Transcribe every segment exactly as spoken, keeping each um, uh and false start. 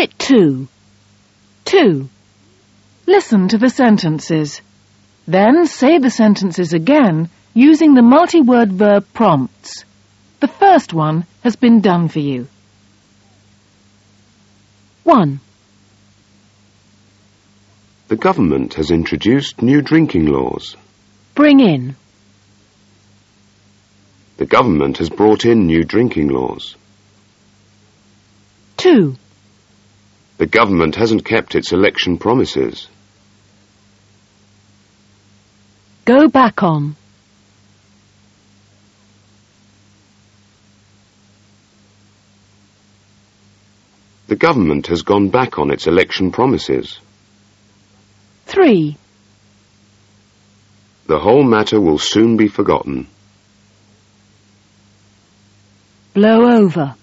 Bit two. Two. Listen to the sentences. Then say the sentences again using the multi-word verb prompts. The first one has been done for you. One. The government has introduced new drinking laws. Bring in. The government has brought in new drinking laws. Two. The government hasn't kept its election promises. Go back on. The government has gone back on its election promises. Three. The whole matter will soon be forgotten. Blow over.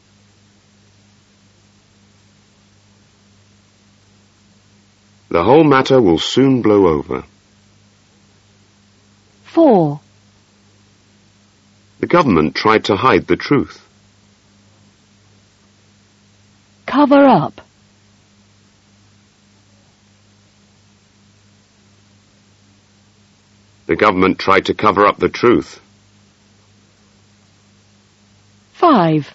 The whole matter will soon blow over. Four. The government tried to hide the truth. Cover up. The government tried to cover up the truth. Five.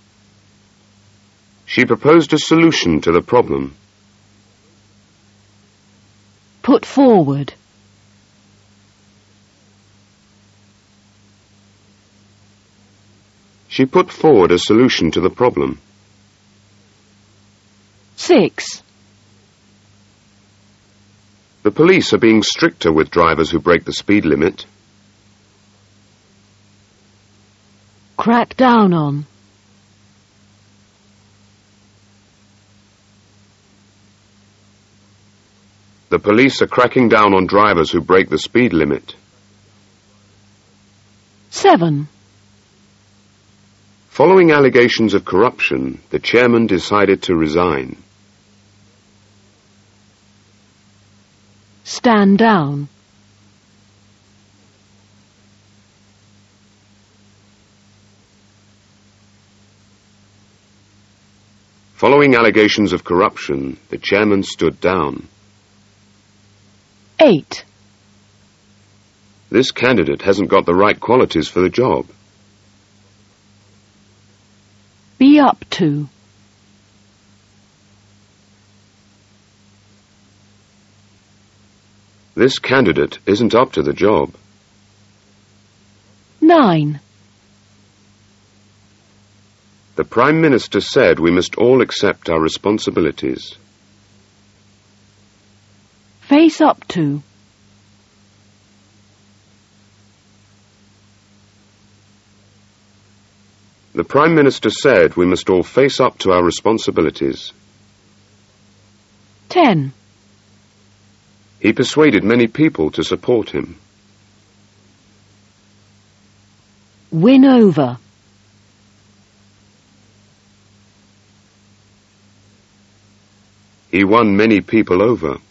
She proposed a solution to the problem. Put forward. She put forward a solution to the problem. Six. The police are being stricter with drivers who break the speed limit. Crack down on. The police are cracking down on drivers who break the speed limit. Seven. Following allegations of corruption, the chairman decided to resign. Stand down. Following allegations of corruption, the chairman stood down. Eight. This candidate hasn't got the right qualities for the job. Be up to. This candidate isn't up to the job. Nine. The Prime Minister said we must all accept our responsibilities. Face up to. The Prime Minister said we must all face up to our responsibilities. Ten. He persuaded many people to support him. Win over. He won many people over.